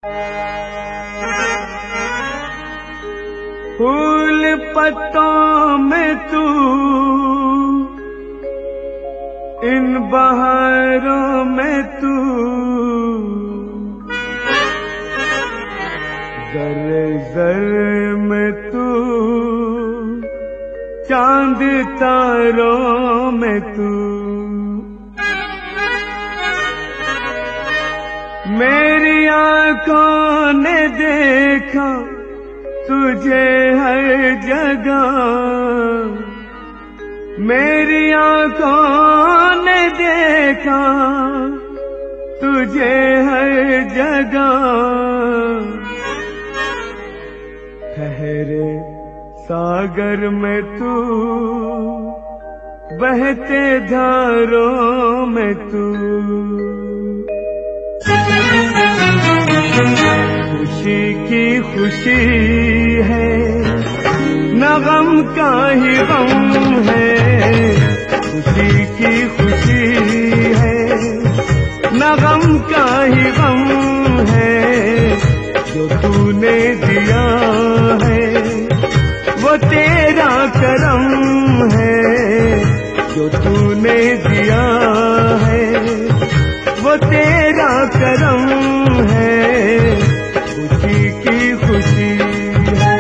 फूल पत्तों में तू, इन बहारों में तू, ज़र्रे ज़र्रे में तू, चांद तारों में तू। मेरी आँखों ने देखा तुझे हर जगह, मेरी आँखों ने देखा तुझे हर जगह। ठहरे सागर में तू, बहते धारों में तू। खुशी की खुशी है, न गम का ही गम है। खुशी की खुशी है, न गम का ही गम है। जो तूने दिया है वो तेरा करम है। जो तूने दिया है वो तेरा करम है। खुशी की खुशी है।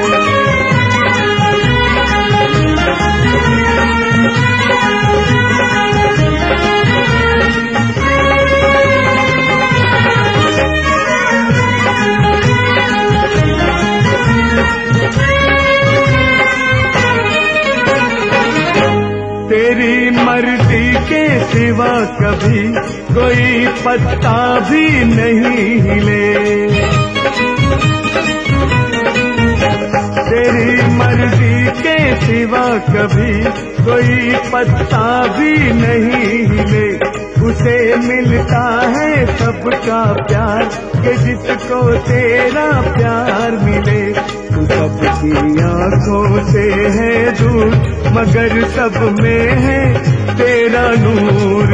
तेरी मर्जी के सिवा कभी कोई पत्ता भी नहीं हिले। तेरी मर्जी के सिवा कभी कोई पत्ता भी नहीं हिले। उसे मिलता है सबका प्यार कि जिसको तेरा प्यार मिले। तू सबकी आँखों से है दूर मगर सब में है तेरा नूर।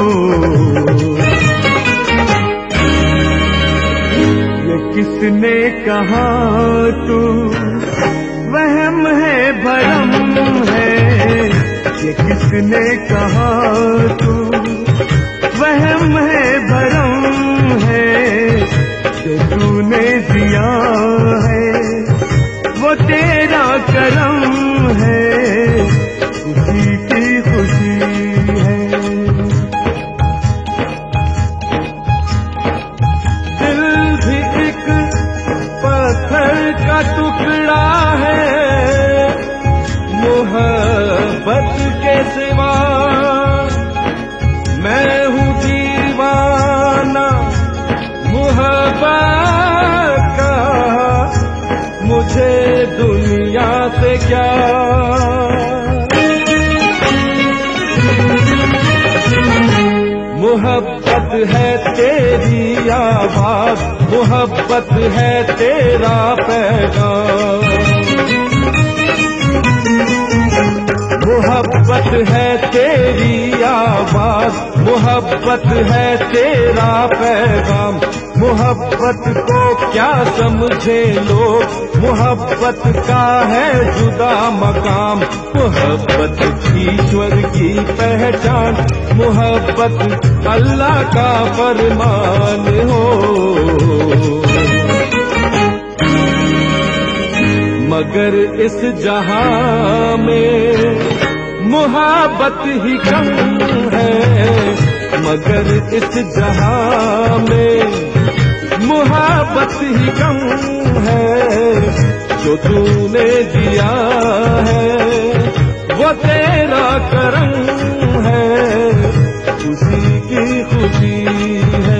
ये किसने कहा तू वहम है भरम है। ये किसने कहा तू वहम है भरम है। जो तूने दिया है वो तेरा करम है। खुशी की खुशी है। दिल भी एक पत्थर का टुकड़ा है। मोहब्बत के सिवा मैं हूँ दीवाना मोहब्बत का। मुझे दुनिया से क्या। मोहब्बत है तेरी आवाज़, मोहब्बत है तेरा पैगाम। मोहब्बत है तेरी आवाज़, मोहब्बत है तेरा पैगाम। मोहब्बत को क्या समझे लोग, मोहब्बत का है जुदा मकाम। मोहब्बत ईश्वर की पहचान, मोहब्बत अल्लाह का फरमान हो। मगर इस जहां में मोहब्बत ही कम है। मगर इस जहां में मोहब्बत ही कम है। जो तूने दिया है वो तेरा करम है। खुशी की खुशी है।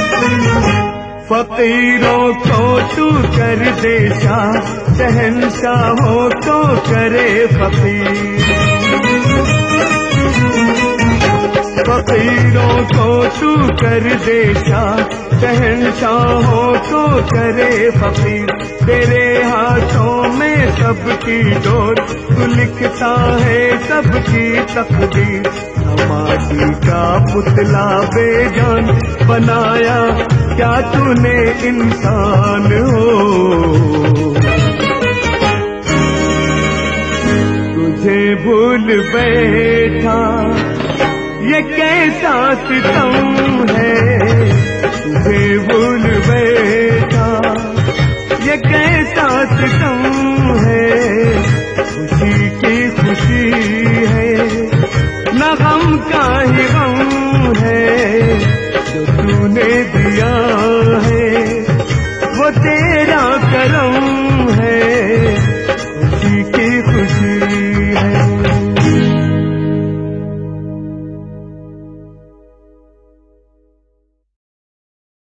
फकीरों को तू कर दे शाह, शहंशाह शहंशाहों को करे फकीर, फकीरों को तू कर दे शाह, शहंशाहों को करे फकीर। तेरे हाथों में सबकी डोर, तू लिखता है सबकी तकदीर। माटी का पुतला बेजान बनाया, क्या तूने इंसान हो। तुझे भूल बैठा ये कैसा सितम है, तुझे भूल बैठा ये कैसा सितम